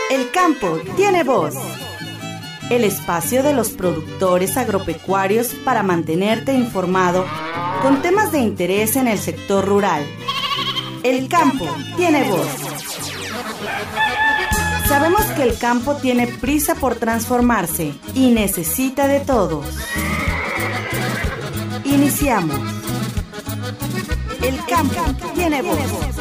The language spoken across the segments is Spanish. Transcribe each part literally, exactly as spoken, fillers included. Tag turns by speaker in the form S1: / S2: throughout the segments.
S1: El campo tiene voz. El espacio de los productores agropecuarios para mantenerte informado con temas de interés en el sector rural. El campo tiene voz. Sabemos que el campo tiene prisa por transformarse y necesita de todos. Iniciamos. El campo tiene voz.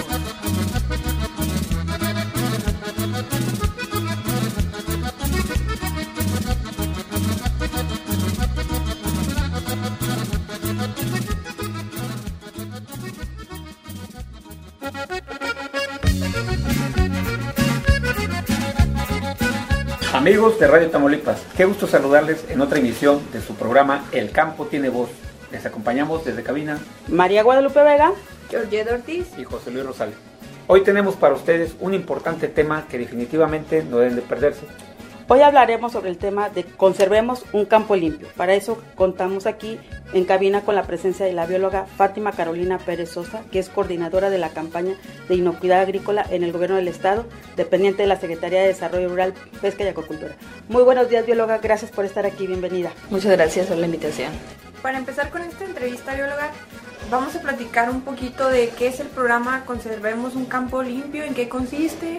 S2: Amigos de Radio Tamaulipas, qué gusto saludarles en otra emisión de su programa El Campo Tiene Voz. Les acompañamos desde cabina
S3: María Guadalupe Vega,
S4: Georgette Ortiz
S2: y José Luis Rosales. Hoy tenemos para ustedes un importante tema que definitivamente no deben de perderse.
S3: Hoy hablaremos sobre el tema de conservemos un campo limpio. Para eso contamos aquí en cabina con la presencia de la bióloga Fátima Carolina Pérez Sosa, que es coordinadora de la campaña de inocuidad agrícola en el gobierno del estado, dependiente de la Secretaría de Desarrollo Rural, Pesca y Acuicultura. Muy buenos días, bióloga, gracias por estar aquí, bienvenida.
S4: Muchas gracias por la invitación.
S5: Para empezar con esta entrevista, bióloga, vamos a platicar un poquito de qué es el programa Conservemos un campo limpio, en qué consiste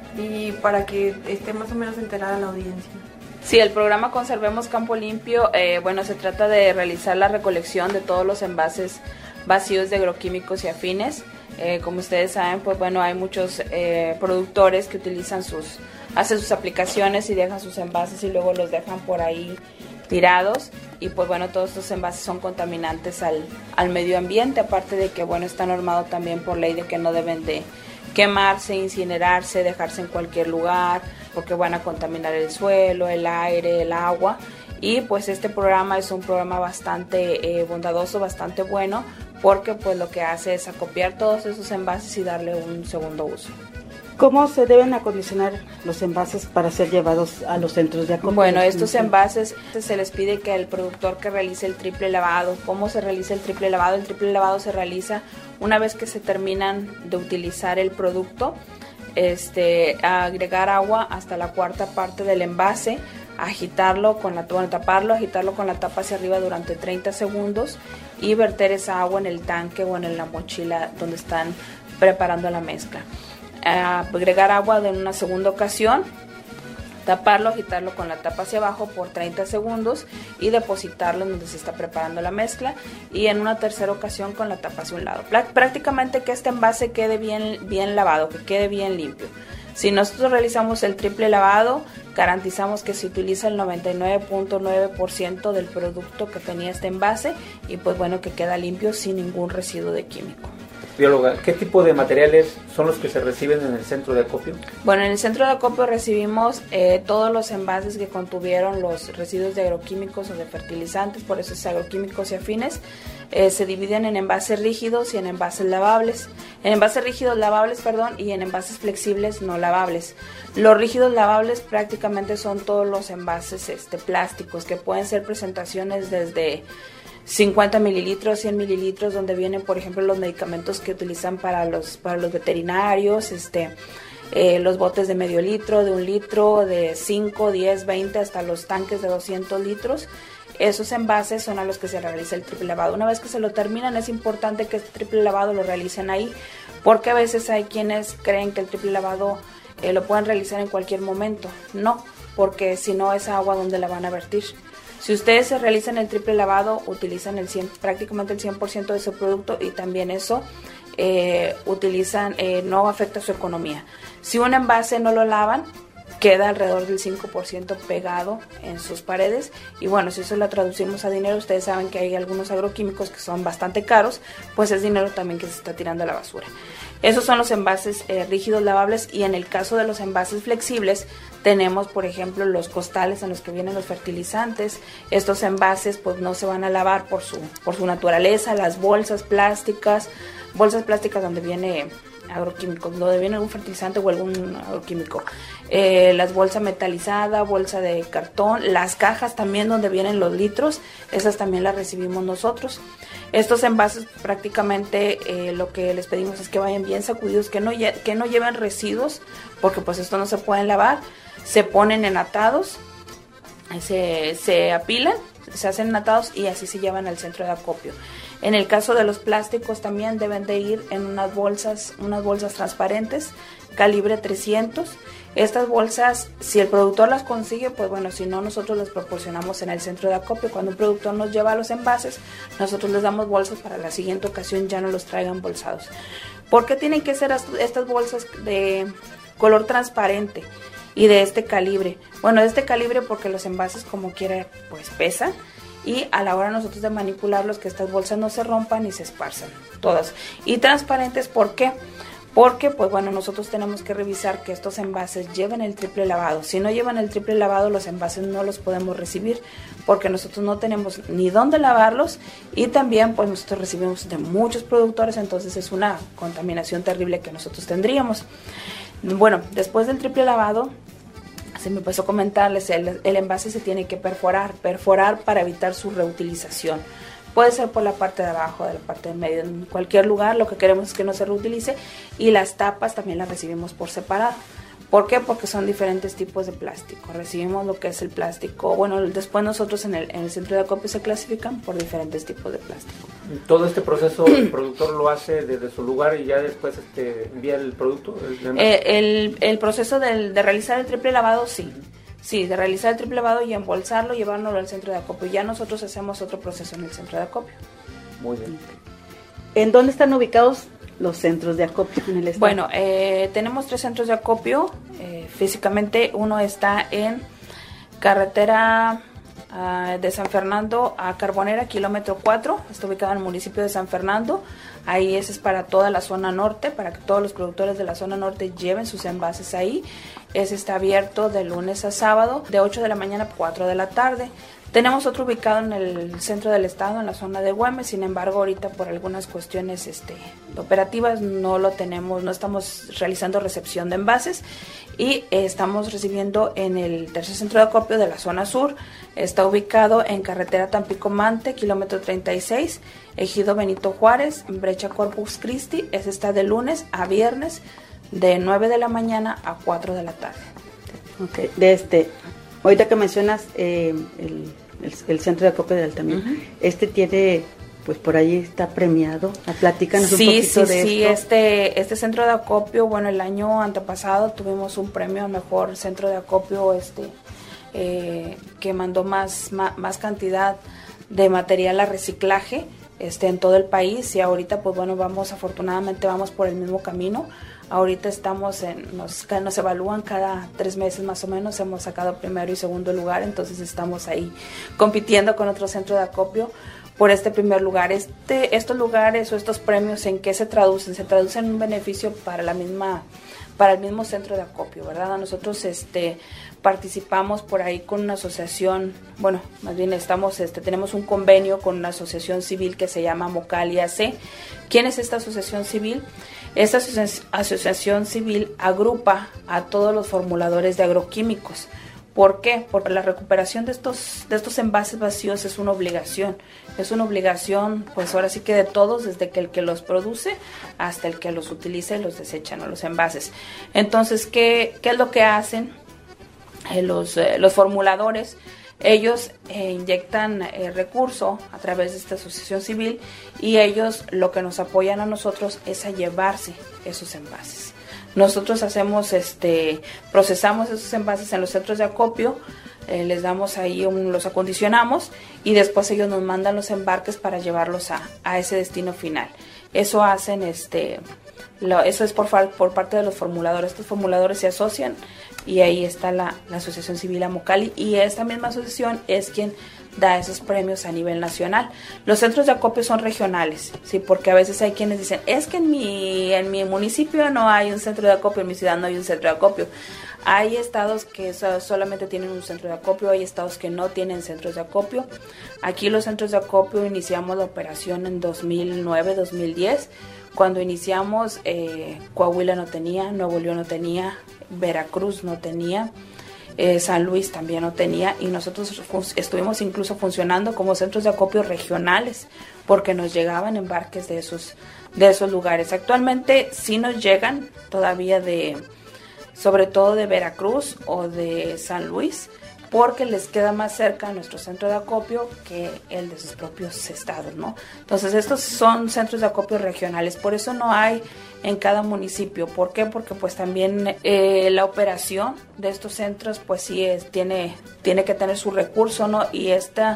S5: y para que esté más o menos enterada la audiencia.
S4: Sí, el programa Conservemos Campo Limpio, eh, bueno, se trata de realizar la recolección de todos los envases vacíos de agroquímicos y afines. Eh, como ustedes saben, pues bueno, hay muchos eh, productores que utilizan sus, hacen sus aplicaciones y dejan sus envases y luego los dejan por ahí tirados, y pues bueno, todos estos envases son contaminantes al, al medio ambiente, aparte de que bueno, está normado también por ley de que no deben de quemarse, incinerarse, dejarse en cualquier lugar, porque van a contaminar el suelo, el aire, el agua. Y pues este programa es un programa bastante eh, bondadoso, bastante bueno, porque pues lo que hace es acopiar todos esos envases y darle un segundo uso.
S3: ¿Cómo se deben acondicionar los envases para ser llevados a los centros de acopio?
S4: Bueno, estos envases se les pide que el productor que realice el triple lavado. ¿Cómo se realiza el triple lavado? El triple lavado se realiza una vez que se terminan de utilizar el producto, este, agregar agua hasta la cuarta parte del envase, agitarlo con la bueno, taparlo, agitarlo con la tapa hacia arriba durante treinta segundos y verter esa agua en el tanque o en la mochila donde están preparando la mezcla. Uh, agregar agua en una segunda ocasión, taparlo, agitarlo con la tapa hacia abajo por treinta segundos y depositarlo en donde se está preparando la mezcla, y en una tercera ocasión con la tapa hacia un lado. Prácticamente que este envase quede bien, bien lavado, que quede bien limpio. Si nosotros realizamos el triple lavado, garantizamos que se utiliza el noventa y nueve punto nueve por ciento del producto que tenía este envase y pues bueno, que queda limpio sin ningún residuo de químico.
S2: Bióloga, ¿qué tipo de materiales son los que se reciben en el centro de acopio?
S4: Bueno, en el centro de acopio recibimos eh, todos los envases que contuvieron los residuos de agroquímicos o de fertilizantes, por eso es agroquímicos y afines. Eh, se dividen en envases rígidos y en envases lavables. En envases rígidos lavables, perdón, y en envases flexibles no lavables. Los rígidos lavables prácticamente son todos los envases este, plásticos, que pueden ser presentaciones desde cincuenta mililitros, cien mililitros, donde vienen, por ejemplo, los medicamentos que utilizan para los, para los veterinarios, este, eh, los botes de medio litro, de un litro, de cinco, diez, veinte, hasta los tanques de doscientos litros. Esos envases son a los que se realiza el triple lavado. Una vez que se lo terminan, es importante que este triple lavado lo realicen ahí, porque a veces hay quienes creen que el triple lavado eh, lo pueden realizar en cualquier momento. No, porque si no, esa agua, ¿dónde la van a vertir? Si ustedes se realizan el triple lavado, utilizan el cien, prácticamente el cien por ciento de su producto, y también eso eh, utilizan, eh, no afecta su economía. Si un envase no lo lavan, queda alrededor del cinco por ciento pegado en sus paredes, y bueno, si eso lo traducimos a dinero, ustedes saben que hay algunos agroquímicos que son bastante caros, pues es dinero también que se está tirando a la basura. Esos son los envases eh, rígidos lavables, y en el caso de los envases flexibles tenemos, por ejemplo, los costales en los que vienen los fertilizantes. Estos envases pues no se van a lavar por su, por su naturaleza. Las bolsas plásticas, bolsas plásticas donde viene agroquímicos, donde viene algún fertilizante o algún agroquímico. Eh, las bolsas metalizadas, bolsa de cartón, las cajas también donde vienen los litros, esas también las recibimos nosotros. Estos envases prácticamente eh, lo que les pedimos es que vayan bien sacudidos, que no, lle- que no lleven residuos, porque pues esto no se pueden lavar. Se ponen enlatados, se, se apilan, se hacen enlatados y así se llevan al centro de acopio. En el caso de los plásticos también deben de ir en unas bolsas, unas bolsas transparentes, calibre trescientos. Estas bolsas, si el productor las consigue, pues bueno, si no, nosotros las proporcionamos en el centro de acopio. Cuando un productor nos lleva los envases, nosotros les damos bolsas para la siguiente ocasión ya no los traigan bolsados. ¿Por qué tienen que ser estas bolsas de color transparente y de este calibre? Bueno, de este calibre porque los envases como quiera pues pesan, y a la hora nosotros de manipularlos, que estas bolsas no se rompan y se esparzan todas. Y transparentes, ¿por qué? Porque, pues bueno, nosotros tenemos que revisar que estos envases lleven el triple lavado. Si no llevan el triple lavado, los envases no los podemos recibir, porque nosotros no tenemos ni dónde lavarlos, y también pues nosotros recibimos de muchos productores, entonces es una contaminación terrible que nosotros tendríamos. Bueno, después del triple lavado, se me pasó a comentarles, el, el envase se tiene que perforar, perforar para evitar su reutilización. Puede ser por la parte de abajo, de la parte de medio, en cualquier lugar. Lo que queremos es que no se reutilice, y las tapas también las recibimos por separado. ¿Por qué? Porque son diferentes tipos de plástico. Recibimos lo que es el plástico. Bueno, después nosotros en el, en el centro de acopio se clasifican por diferentes tipos de plástico.
S2: Todo este proceso el productor lo hace desde su lugar y ya después este, envía el producto. El,
S4: eh, el, el proceso del, de realizar el triple lavado, sí. Sí, de realizar el triple lavado y embolsarlo, llevárnoslo al centro de acopio. Ya nosotros hacemos otro proceso en el centro de acopio.
S2: Muy bien.
S3: ¿En dónde están ubicados los centros de acopio en el estado?
S4: Bueno, eh, tenemos tres centros de acopio. Eh, físicamente, uno está en carretera uh, de San Fernando a Carbonera, kilómetro cuatro. Está ubicado en el municipio de San Fernando. Ahí ese es para toda la zona norte, para que todos los productores de la zona norte lleven sus envases ahí. Ese está abierto de lunes a sábado, de ocho de la mañana a cuatro de la tarde. Tenemos otro ubicado en el centro del estado, en la zona de Güemes. Sin embargo, ahorita por algunas cuestiones este, operativas no lo tenemos, no estamos realizando recepción de envases, y eh, estamos recibiendo en el tercer centro de acopio de la zona sur. Está ubicado en carretera Tampico-Mante, kilómetro treinta y seis, ejido Benito Juárez, brecha Corpus Christi. Ese está de lunes a viernes, de nueve de la mañana a cuatro de la tarde.
S3: Ok, de este, ahorita que mencionas eh, el, el, el centro de acopio de Altamira, uh-huh. Este tiene, pues por ahí está premiado. Platícanos
S4: sí,
S3: un poquito
S4: sí,
S3: de
S4: sí,
S3: esto.
S4: este, este centro de acopio, bueno, el año antepasado tuvimos un premio al mejor centro de acopio, este, eh, que mandó más, más, más cantidad de material a reciclaje, este, en todo el país, y ahorita, pues bueno, vamos, afortunadamente vamos por el mismo camino. Ahorita estamos en, nos, nos evalúan cada tres meses más o menos, hemos sacado primero y segundo lugar, entonces estamos ahí compitiendo con otro centro de acopio por este primer lugar. Este, estos lugares o estos premios, ¿en qué se traducen? Se traducen en un beneficio para la misma, para el mismo centro de acopio, ¿verdad? Nosotros este participamos por ahí con una asociación, bueno, más bien estamos, este, tenemos un convenio con una asociación civil que se llama Mocali A C. ¿Quién es esta asociación civil? Esta asociación civil agrupa a todos los formuladores de agroquímicos. ¿Por qué? Porque la recuperación de estos, de estos envases vacíos es una obligación. Es una obligación, pues ahora sí que de todos, desde que el que los produce hasta el que los utiliza y los desecha, ¿no? Los envases. Entonces, ¿qué, qué es lo que hacen eh, los, eh, los formuladores? Ellos eh, inyectan eh, recurso a través de esta asociación civil, y ellos lo que nos apoyan a nosotros es a llevarse esos envases. Nosotros hacemos, este, procesamos esos envases en los centros de acopio, eh, les damos ahí, un, los acondicionamos, y después ellos nos mandan los embarques para llevarlos a, a ese destino final. Eso hacen, este, lo, eso es por, por parte de los formuladores. Estos formuladores se asocian, y ahí está la, la Asociación Civil Amocali, y esta misma asociación es quien da esos premios a nivel nacional. Los centros de acopio son regionales, sí, porque a veces hay quienes dicen, es que en mi, en mi municipio no hay un centro de acopio, en mi ciudad no hay un centro de acopio. Hay estados que so, solamente tienen un centro de acopio, hay estados que no tienen centros de acopio. Aquí los centros de acopio iniciamos la operación en dos mil nueve, dos mil diez. Cuando iniciamos, eh, Coahuila no tenía, Nuevo León no tenía, Veracruz no tenía, eh, San Luis también no tenía, y nosotros estuvimos incluso funcionando como centros de acopio regionales porque nos llegaban embarques de esos, de esos lugares. Actualmente sí nos llegan todavía de, sobre todo de Veracruz o de San Luis, porque les queda más cerca nuestro centro de acopio que el de sus propios estados, ¿no? Entonces estos son centros de acopio regionales, por eso no hay en cada municipio. ¿Por qué? Porque pues también eh, la operación de estos centros pues sí es, tiene, tiene que tener su recurso, ¿no? Y esta,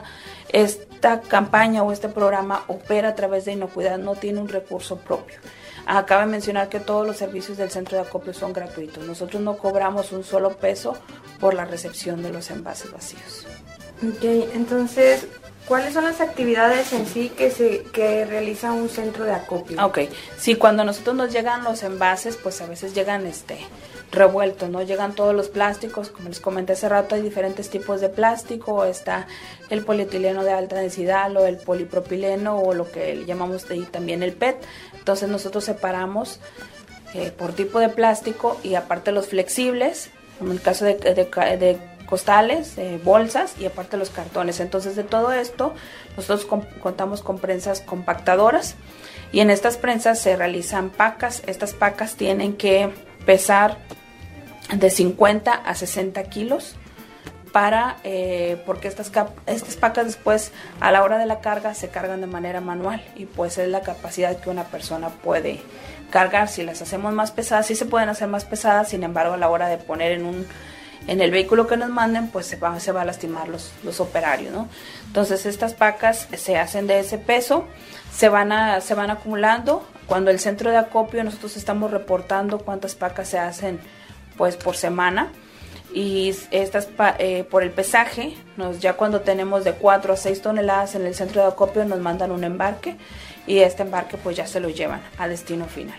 S4: esta campaña o este programa opera a través de Inocuidad, no tiene un recurso propio. Acaba de mencionar que todos los servicios del centro de acopio son gratuitos. Nosotros no cobramos un solo peso por la recepción de los envases vacíos.
S5: Ok, entonces, ¿cuáles son las actividades en sí que se que realiza un centro de acopio?
S4: Ok, sí, cuando a nosotros nos llegan los envases, pues a veces llegan este revueltos, ¿no? Llegan todos los plásticos, como les comenté hace rato, hay diferentes tipos de plástico, está el polietileno de alta densidad o el polipropileno o lo que llamamos de ahí también el P E T. Entonces nosotros separamos eh, por tipo de plástico y aparte los flexibles, en el caso de, de, de costales, eh, bolsas y aparte los cartones. Entonces de todo esto nosotros con, contamos con prensas compactadoras y en estas prensas se realizan pacas. Estas pacas tienen que pesar de cincuenta a sesenta kilos para eh, porque estas, cap estas pacas después a la hora de la carga se cargan de manera manual y pues es la capacidad que una persona puede cargar. Si las hacemos más pesadas, sí se pueden hacer más pesadas, sin embargo a la hora de poner en un en el vehículo que nos manden pues se va, se va a lastimar los, los operarios, ¿no? Entonces estas pacas se hacen de ese peso, se van, a, se van acumulando. Cuando el centro de acopio nosotros estamos reportando cuántas pacas se hacen pues por semana y estas eh, por el pesaje, nos, ya cuando tenemos de cuatro a seis toneladas en el centro de acopio nos mandan un embarque y este embarque pues ya se lo llevan a destino final.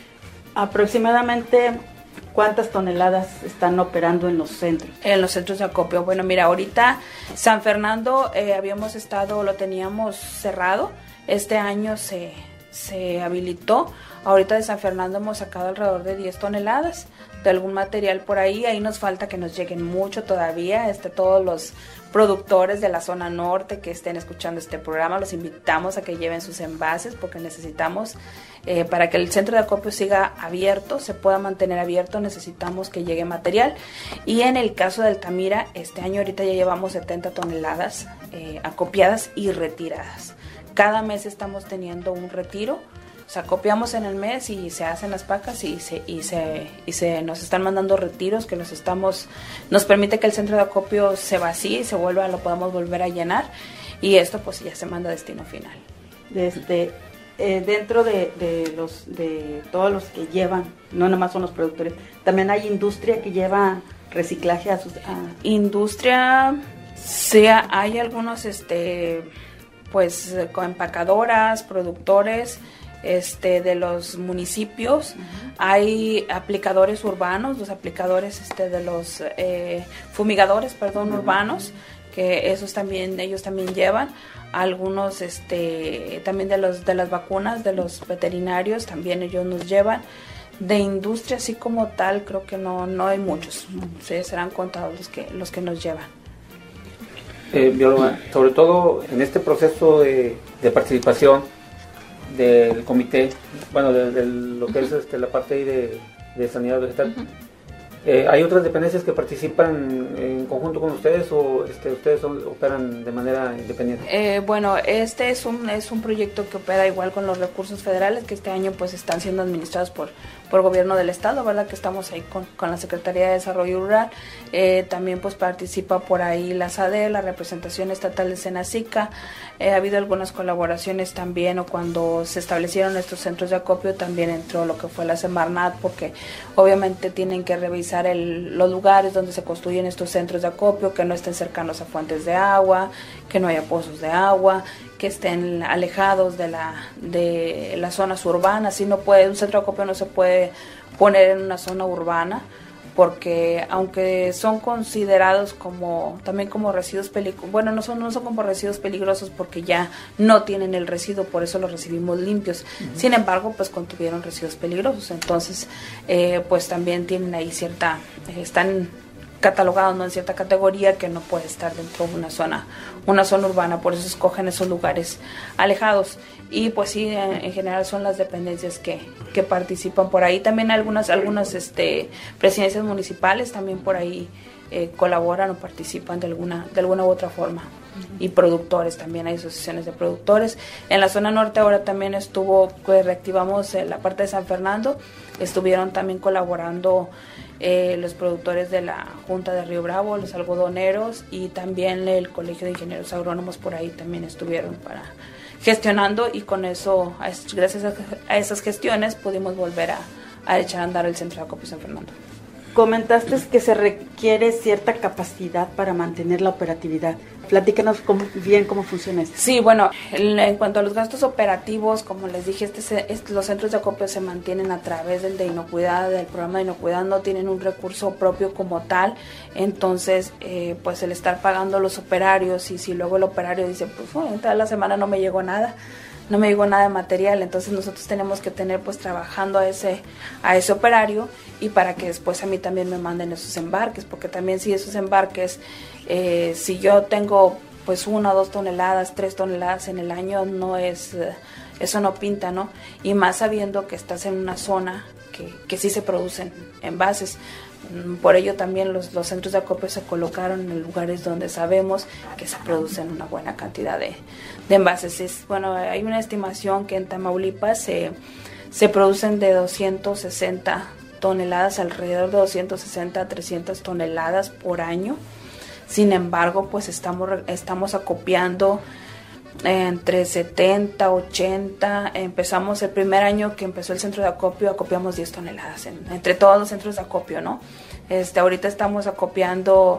S3: Aproximadamente, ¿cuántas toneladas están operando en los centros?
S4: En los centros de acopio, bueno, mira, ahorita San Fernando eh, habíamos estado, lo teníamos cerrado, este año se, se habilitó, ahorita de San Fernando hemos sacado alrededor de diez toneladas de algún material por ahí, ahí nos falta que nos lleguen mucho todavía, este, todos los productores de la zona norte que estén escuchando este programa, los invitamos a que lleven sus envases porque necesitamos, eh, para que el centro de acopio siga abierto, se pueda mantener abierto, necesitamos que llegue material. Y en el caso de Altamira, este año ahorita ya llevamos setenta toneladas eh, acopiadas y retiradas. Cada mes estamos teniendo un retiro. O sea, copiamos en el mes y se hacen las pacas y se y se y se nos están mandando retiros que los estamos nos permite que el centro de acopio se vacíe y se vuelva, lo podamos volver a llenar y esto pues ya se manda a destino final.
S3: Desde eh, dentro de, de los de todos los que llevan, no nomás son los productores, también hay industria que lleva reciclaje a sus a...
S4: industria, sí, hay algunos este pues empacadoras, productores este de los municipios, uh-huh. Hay aplicadores urbanos, los aplicadores este de los eh, fumigadores, perdón, uh-huh. urbanos, que esos también ellos también llevan, algunos este también de los de las vacunas de los veterinarios también ellos nos llevan. De industria así como tal creo que no no hay muchos, uh-huh. Sí, serán contados los que los que nos llevan.
S2: Eh, bióloga, sobre todo en este proceso de, de participación del comité, bueno, de, de lo que es este, la parte ahí de, de sanidad vegetal, uh-huh. eh, ¿hay otras dependencias que participan en conjunto con ustedes o este, ustedes son, operan de manera independiente?
S4: Eh, bueno, este es un es un proyecto que opera igual con los recursos federales que este año pues están siendo administrados por por gobierno del estado, verdad que estamos ahí con, con la Secretaría de Desarrollo Rural, eh, también pues participa por ahí la S A D E, la representación estatal de Senacica, eh, ha habido algunas colaboraciones también, o cuando se establecieron estos centros de acopio también entró lo que fue la Semarnat, porque obviamente tienen que revisar el, los lugares donde se construyen estos centros de acopio, que no estén cercanos a fuentes de agua, que no haya pozos de agua, que estén alejados de la de las zonas urbanas. Si no puede, un centro de acopio no se puede poner en una zona urbana, porque aunque son considerados como también como residuos peligrosos, bueno, no son no son como residuos peligrosos porque ya no tienen el residuo, por eso los recibimos limpios. Uh-huh. Sin embargo, pues contuvieron residuos peligrosos, entonces eh, pues también tienen ahí cierta, eh, están catalogados, ¿no?, en cierta categoría que no puede estar dentro de una zona, una zona urbana, por eso escogen esos lugares alejados. Y pues sí, en, en general son las dependencias que, que participan por ahí. También algunas, algunas este, presidencias municipales también por ahí eh, colaboran o participan de alguna, de alguna u otra forma. Y productores también, hay asociaciones de productores. En la zona norte ahora también estuvo, pues reactivamos eh, la parte de San Fernando, estuvieron también colaborando eh, los productores de la Junta de Río Bravo, los algodoneros, y también el Colegio de Ingenieros Agrónomos por ahí también estuvieron para gestionando, y con eso, gracias a, a esas gestiones, pudimos volver a, a echar a andar el centro de acopio San Fernando.
S3: Comentaste que se requiere cierta capacidad para mantener la operatividad. Platícanos cómo, bien cómo funciona esto.
S4: Sí, bueno, en, en cuanto a los gastos operativos, como les dije, este, este, los centros de acopio se mantienen a través del de inocuidad, del programa de inocuidad, no tienen un recurso propio como tal, entonces eh, pues el estar pagando los operarios, y si luego el operario dice, pues bueno, toda la semana no me llegó nada, no me llegó nada de material, entonces nosotros tenemos que tener pues trabajando a ese a ese operario, y para que después a mí también me manden esos embarques, porque también si esos embarques, eh, si yo tengo pues una o dos toneladas, tres toneladas en el año, no es, eh, eso no pinta, ¿no? Y más sabiendo que estás en una zona que, que sí se producen envases. Por ello también los, los centros de acopio se colocaron en lugares donde sabemos que se producen una buena cantidad de, de envases. Es, bueno, hay una estimación que en Tamaulipas se, se producen de doscientas sesenta toneladas, alrededor de doscientas sesenta a trescientas toneladas por año. Sin embargo, pues estamos, estamos acopiando entre setenta, ochenta, empezamos el primer año que empezó el centro de acopio, acopiamos diez toneladas, en, entre todos los centros de acopio, ¿no? Este, ahorita estamos acopiando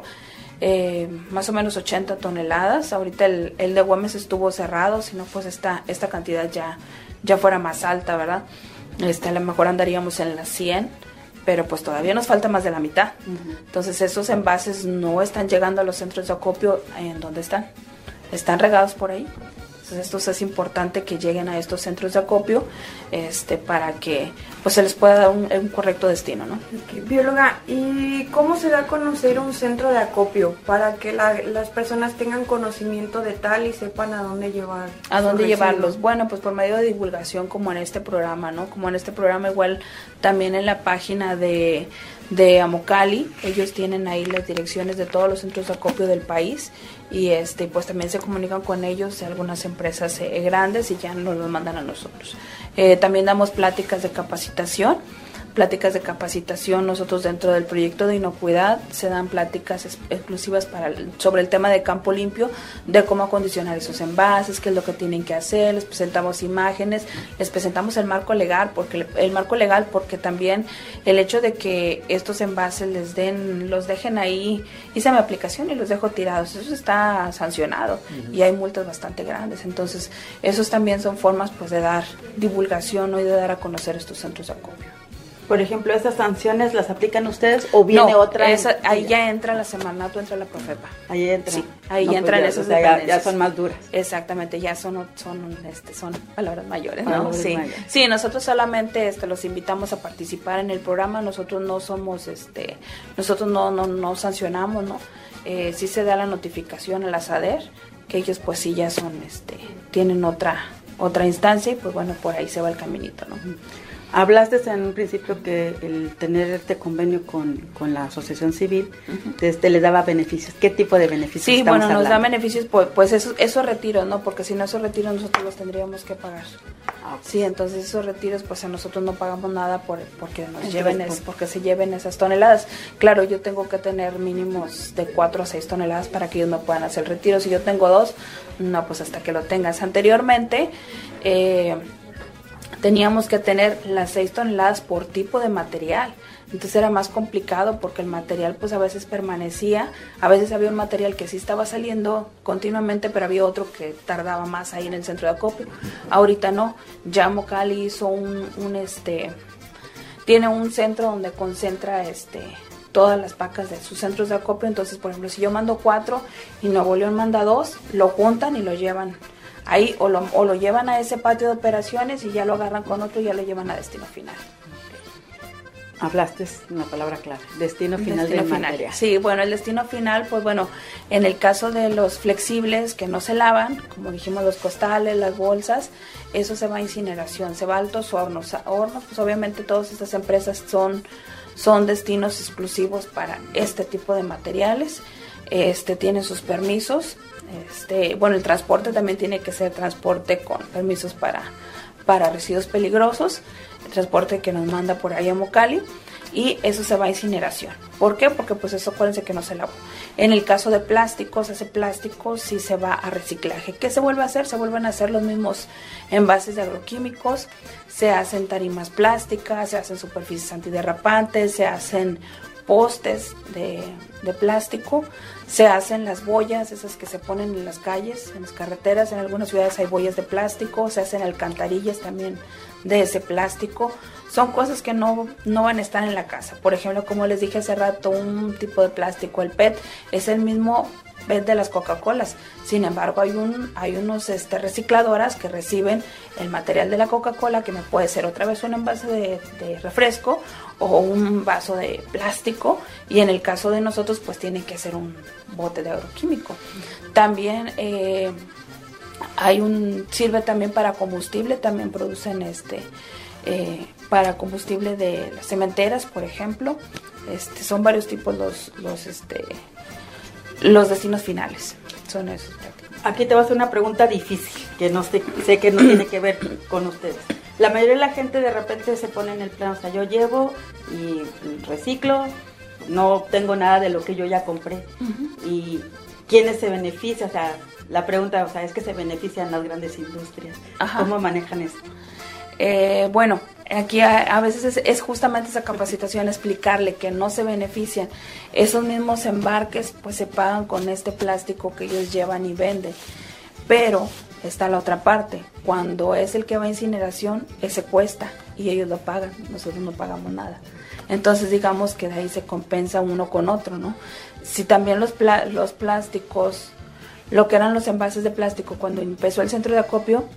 S4: eh, más o menos ochenta toneladas, ahorita el, el de Güemes estuvo cerrado, si no pues esta, esta cantidad ya, ya fuera más alta, ¿verdad? Este, a lo mejor andaríamos en las cien, pero pues todavía nos falta más de la mitad. Uh-huh. Entonces esos envases no están llegando a los centros de acopio. ¿En dónde están? Están regados por ahí. Entonces esto es importante que lleguen a estos centros de acopio este, para que pues se les pueda dar un, un correcto destino, ¿no?
S5: Okay. Bióloga, ¿y cómo se da a conocer un centro de acopio para que la, las personas tengan conocimiento de tal y sepan a dónde llevar?
S4: ¿A dónde llevarlos? Bueno, pues por medio de divulgación, como en este programa, ¿no? Como en este programa, igual también en la página de... de Amocali, ellos tienen ahí las direcciones de todos los centros de acopio del país, y este pues también se comunican con ellos algunas empresas eh, grandes, y ya nos los mandan a nosotros. Eh, también damos pláticas de capacitación, pláticas de capacitación nosotros dentro del proyecto de inocuidad, se dan pláticas es, exclusivas para el, sobre el tema de campo limpio, de cómo acondicionar esos envases, qué es lo que tienen que hacer, les presentamos imágenes, les presentamos el marco legal, porque el marco legal porque también el hecho de que estos envases les den, los dejen ahí, hice mi aplicación y los dejo tirados, eso está sancionado, uh-huh. y hay multas bastante grandes, entonces esos también son formas pues de dar divulgación, ¿no? Y de dar a conocer estos centros de acopio.
S3: Por ejemplo, ¿esas sanciones las aplican ustedes o viene
S4: no,
S3: otra?
S4: Esa, ahí ya entra la Semarnat, entra la Profepa.
S3: Ahí entra.
S4: Sí, ahí
S3: no,
S4: entran
S3: pues ya,
S4: esas
S3: o sea,
S4: dependencias.
S3: Ya, ya son más duras.
S4: Exactamente, ya son son este son palabras mayores, ¿no?
S3: Palabras
S4: Sí.
S3: mayores.
S4: Sí, nosotros solamente este los invitamos a participar en el programa, nosotros no somos este nosotros no no no sancionamos, ¿no? Eh, sí se da la notificación a la SADER, que ellos pues sí ya son este tienen otra otra instancia, y pues bueno, por ahí se va el caminito, ¿no?
S3: Hablaste en un principio que el tener este convenio con, con la asociación civil, uh-huh. este, le daba beneficios. ¿Qué tipo de beneficios
S4: sí,
S3: estamos
S4: bueno, nos
S3: hablando?
S4: da beneficios, pues, pues esos, esos retiros, ¿no? Porque si no esos retiros nosotros los tendríamos que pagar. Ah, sí, entonces esos retiros, pues a nosotros no pagamos nada por porque nos entonces, lleven es, porque se lleven esas toneladas. Claro, yo tengo que tener mínimos de cuatro a seis toneladas para que ellos me puedan hacer el retiro. Si yo tengo dos, no, pues hasta que lo tengas. Anteriormente, eh... teníamos que tener las seis toneladas por tipo de material, entonces era más complicado porque el material pues a veces permanecía, a veces había un material que sí estaba saliendo continuamente, pero había otro que tardaba más ahí en el centro de acopio. Ahorita no, ya Mocali hizo un, un este, tiene un centro donde concentra este todas las pacas de sus centros de acopio, entonces por ejemplo si yo mando cuatro y Nuevo León manda dos, lo juntan y lo llevan ahí, o lo, o lo llevan a ese patio de operaciones y ya lo agarran con otro y ya lo llevan a destino final.
S3: Hablaste una palabra clave, destino final
S4: Destino
S3: del
S4: final.
S3: material.
S4: Sí, bueno, el destino final, pues bueno, en el caso de los flexibles que no se lavan, como dijimos, los costales, las bolsas, eso se va a incineración, se va a altos hornos. A hornos, pues obviamente todas estas empresas son, son destinos exclusivos para este tipo de materiales, este tienen sus permisos, este, bueno, el transporte también tiene que ser transporte con permisos para, para residuos peligrosos, el transporte que nos manda por ahí a Mocali, y eso se va a incineración. ¿Por qué? Porque pues eso acuérdense que no se lavó. En el caso de plásticos, ese plástico sí se va a reciclaje. ¿Qué se vuelve a hacer? Se vuelven a hacer los mismos envases de agroquímicos, se hacen tarimas plásticas, se hacen superficies antiderrapantes, se hacen postes de, de plástico, se hacen las boyas, esas que se ponen en las calles, en las carreteras, en algunas ciudades hay boyas de plástico, se hacen alcantarillas también de ese plástico. Son cosas que no, no van a estar en la casa. Por ejemplo, como les dije hace rato, un tipo de plástico, el P E T, es el mismo P E T de las Coca-Colas. Sin embargo, hay un hay unos este, recicladoras que reciben el material de la Coca-Cola, que me puede ser otra vez un envase de, de refresco o un vaso de plástico, y en el caso de nosotros, pues tiene que ser un bote de agroquímico. También eh, hay un sirve también para combustible, también producen este eh, para combustible de las cementeras, por ejemplo. Este, son varios tipos los los este los destinos finales. Son esos.
S3: Aquí te voy a hacer una pregunta difícil, que no sé, sé que no tiene que ver con ustedes. La mayoría de la gente de repente se pone en el plan, o sea, yo llevo y reciclo, no tengo nada de lo que yo ya compré. Uh-huh. ¿Y quiénes se benefician? O sea, la pregunta, o sea, es que se benefician las grandes industrias. Ajá. ¿Cómo manejan esto?
S4: Eh, bueno, aquí a, a veces es, es justamente esa capacitación, explicarle que no se benefician. Esos mismos embarques pues se pagan con este plástico que ellos llevan y venden. Pero está la otra parte, cuando es el que va a incineración, ese cuesta y ellos lo pagan, nosotros no pagamos nada. Entonces digamos que de ahí se compensa uno con otro, ¿no? Si también los, pla- los plásticos, lo que eran los envases de plástico cuando empezó el centro de acopio,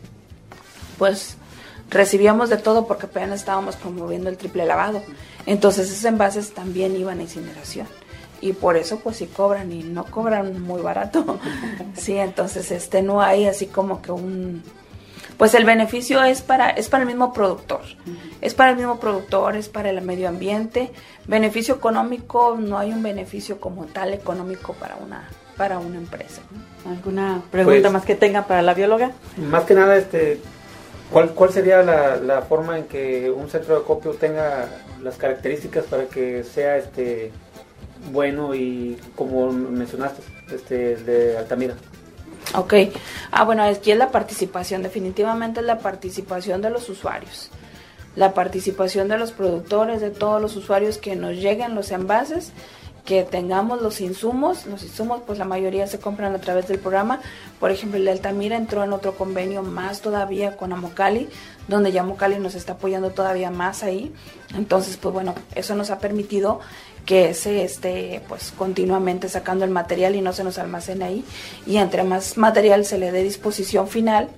S4: pues recibíamos de todo porque apenas estábamos promoviendo el triple lavado. Entonces esos envases también iban a incineración. Y por eso pues sí cobran, y no cobran muy barato. Sí, entonces este no hay así como que un... Pues el beneficio es para es para el mismo productor. Uh-huh. Es para el mismo productor, es para el medio ambiente. Beneficio económico, no hay un beneficio como tal económico para una para una empresa, ¿no?
S3: ¿Alguna pregunta pues, más que tengan para la bióloga?
S2: Más que nada, este ¿cuál, cuál sería la, la forma en que un centro de acopio tenga las características para que sea este bueno y, como mencionaste, este de Altamira?
S4: Ok, ah bueno, aquí es la participación, definitivamente es la participación de los usuarios, la participación de los productores, de todos los usuarios, que nos lleguen los envases, que tengamos los insumos. Los insumos pues la mayoría se compran a través del programa. Por ejemplo, el de Altamira entró en otro convenio más todavía con Amocali, donde ya Amocali nos está apoyando todavía más ahí. Entonces pues bueno, eso nos ha permitido que se esté pues continuamente sacando el material y no se nos almacene ahí, y entre más material se le dé disposición final,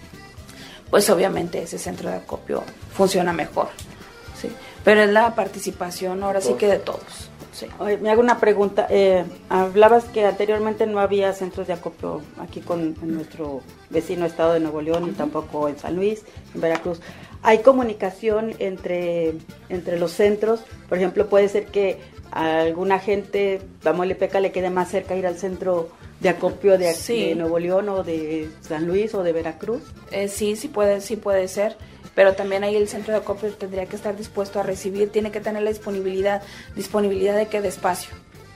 S4: pues obviamente ese centro de acopio funciona mejor, ¿sí? Pero es la participación ahora sí que de todos. Sí.
S3: Oye, me hago una pregunta. Eh, hablabas que anteriormente no había centros de acopio aquí con en nuestro vecino estado de Nuevo León, uh-huh. y tampoco en San Luis, en Veracruz. ¿Hay comunicación entre, entre los centros? Por ejemplo, puede ser que a alguna gente, Tamaulipeca, le quede más cerca ir al centro de acopio de, sí. de Nuevo León o de San Luis o de Veracruz.
S4: Eh, sí, sí puede, sí puede ser. Pero también ahí el centro de acopio tendría que estar dispuesto a recibir, tiene que tener la disponibilidad, disponibilidad de qué, de espacio.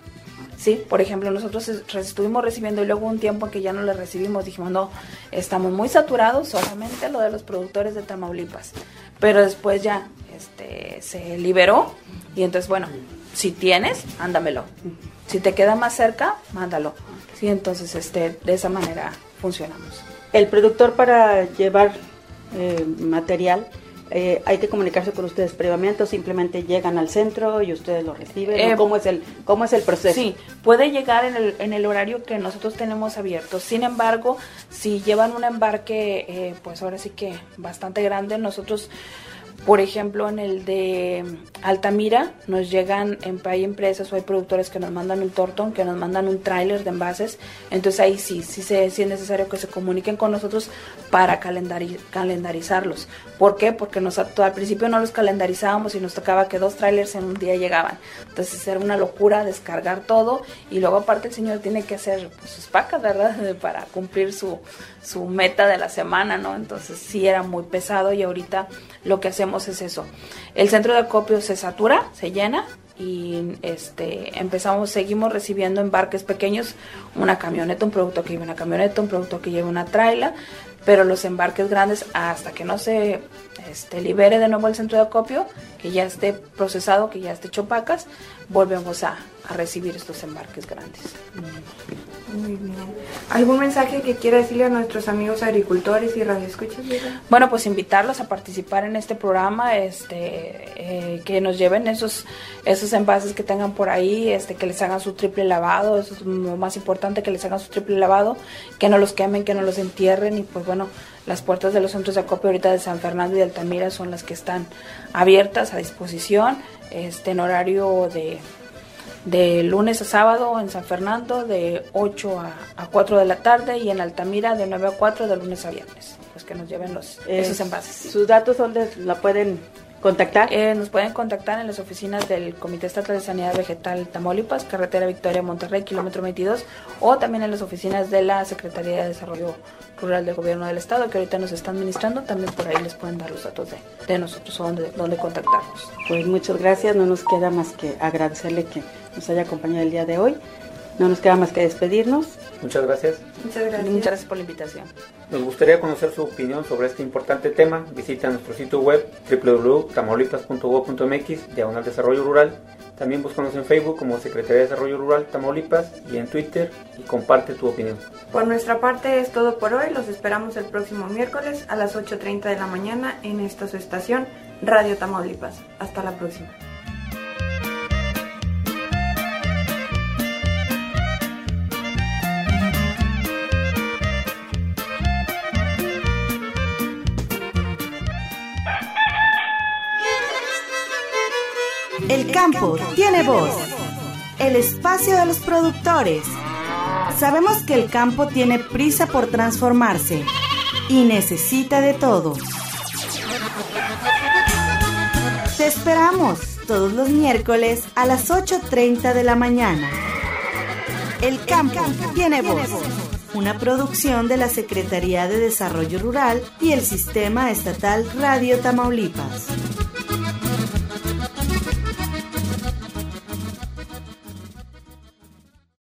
S4: Sí, por ejemplo, nosotros estuvimos recibiendo y luego un tiempo en que ya no le recibimos, dijimos, no, estamos muy saturados, solamente lo de los productores de Tamaulipas. Pero después ya este, se liberó, y entonces, bueno, si tienes, ándamelo. Si te queda más cerca, mándalo. Sí, entonces este, de esa manera funcionamos.
S3: El productor, para llevar Eh, material, eh, hay que comunicarse con ustedes previamente, o simplemente llegan al centro y ustedes lo reciben. Eh, ¿Cómo es el cómo es el proceso?
S4: Sí, puede llegar en el, en el horario que nosotros tenemos abierto. Sin embargo, si llevan un embarque, eh, pues ahora sí que bastante grande, nosotros Por ejemplo, en el de Altamira nos llegan, en, hay empresas o hay productores que nos mandan un tortón, que nos mandan un tráiler de envases, entonces ahí sí, sí, se, sí es necesario que se comuniquen con nosotros para calendari- calendarizarlos. ¿Por qué? Porque nos, al principio no los calendarizábamos y nos tocaba que dos trailers en un día llegaban, entonces era una locura descargar todo y luego aparte el señor tiene que hacer pues, sus pacas, ¿verdad? Para cumplir su, su meta de la semana, ¿no? Entonces sí era muy pesado y ahorita lo que hacemos es eso. El centro de acopio se satura, se llena y este empezamos, seguimos recibiendo embarques pequeños, una camioneta, un producto que lleva una camioneta, un producto que lleva una traila, pero los embarques grandes hasta que no se este, libere de nuevo el centro de acopio, que ya esté procesado, que ya esté hecho pacas, volvemos a, a recibir estos embarques grandes.
S5: Muy bien. ¿Algún mensaje que quiera decirle a nuestros amigos agricultores y radioescuchas?
S4: Bueno, pues invitarlos a participar en este programa, este, eh, que nos lleven esos, esos envases que tengan por ahí, este, que les hagan su triple lavado, eso es lo más importante, que les hagan su triple lavado, que no los quemen, que no los entierren y pues bueno, las puertas de los centros de acopio ahorita de San Fernando y de Altamira son las que están abiertas a disposición, este, en horario de de lunes a sábado en San Fernando de ocho a cuatro de la tarde y en Altamira de nueve a cuatro de lunes a viernes, pues que nos lleven los eh, esos envases.
S3: ¿Sus datos dónde la pueden contactar?
S4: Eh, nos pueden contactar en las oficinas del Comité Estatal de Sanidad Vegetal Tamaulipas, carretera Victoria Monterrey, kilómetro veintidós, o también en las oficinas de la Secretaría de Desarrollo Rural del Gobierno del Estado, que ahorita nos están administrando, también por ahí les pueden dar los datos de, de nosotros o dónde, dónde contactarnos.
S3: Pues muchas gracias, no nos queda más que agradecerle que nos haya acompañado el día de hoy, no nos queda más que despedirnos.
S2: Muchas gracias.
S5: Muchas gracias.
S4: Muchas gracias por la invitación.
S2: Nos gustaría conocer su opinión sobre este importante tema. Visita nuestro sitio web doble u doble u doble u punto tamaulipas punto gob punto m x, diagonal desarrollo rural. También búscanos en Facebook como Secretaría de Desarrollo Rural Tamaulipas y en Twitter y comparte tu opinión.
S5: Por nuestra parte es todo por hoy. Los esperamos el próximo miércoles a las ocho treinta de la mañana en esta su estación Radio Tamaulipas. Hasta la próxima.
S1: El campo tiene voz. El espacio de los productores. Sabemos que el campo tiene prisa por transformarse y necesita de todos. Te esperamos todos los miércoles a las ocho treinta de la mañana. El campo tiene voz. Una producción de la Secretaría de Desarrollo Rural y el Sistema Estatal Radio Tamaulipas.